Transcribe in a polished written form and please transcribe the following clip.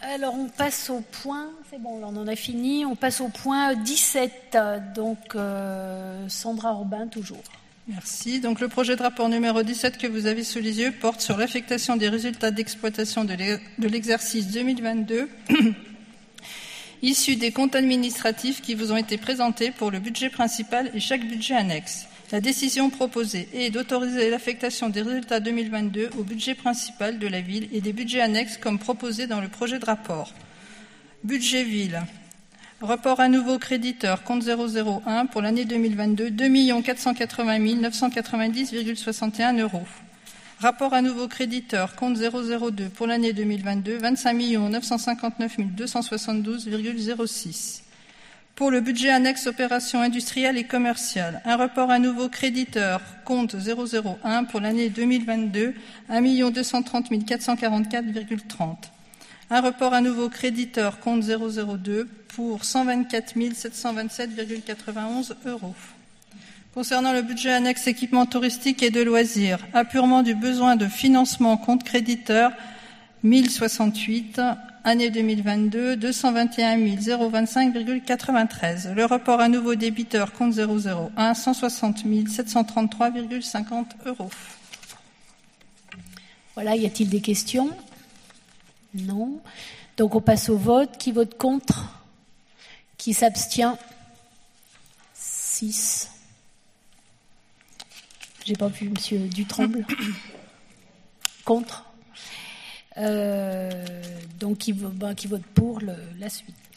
Alors, on passe au point, c'est bon, là, on en a fini, on passe au point 17, donc Sandra Robin, toujours. Merci. Donc, le projet de rapport numéro 17 que vous avez sous les yeux porte sur l'affectation des résultats d'exploitation de l'exercice 2022 issus des comptes administratifs qui vous ont été présentés pour le budget principal et chaque budget annexe. La décision proposée est d'autoriser l'affectation des résultats 2022 au budget principal de la ville et des budgets annexes comme proposé dans le projet de rapport. Budget ville. Report à nouveau créditeur, compte 001 pour l'année 2022, 2 480 990,61 €. Rapport à nouveau créditeur, compte 002 pour l'année 2022, 25 959 272,06. Pour le budget annexe opérations industrielles et commerciales, un report à nouveau créditeur, compte 001 pour l'année 2022, 1 230 444,30. Un report à nouveau créditeur, compte 002 pour 124 727,91 €. Concernant le budget annexe équipement touristique et de loisirs, apurement du besoin de financement compte créditeur 1068, année 2022, 221 025,93. Le report à nouveau débiteur compte 001, 160 733,50 €. Voilà, y a-t-il des questions? Non. Donc on passe au vote. Qui vote contre? Qui s'abstient? 6. J'ai pas vu Monsieur Dutremble. Contre. Donc qui vote pour la suite.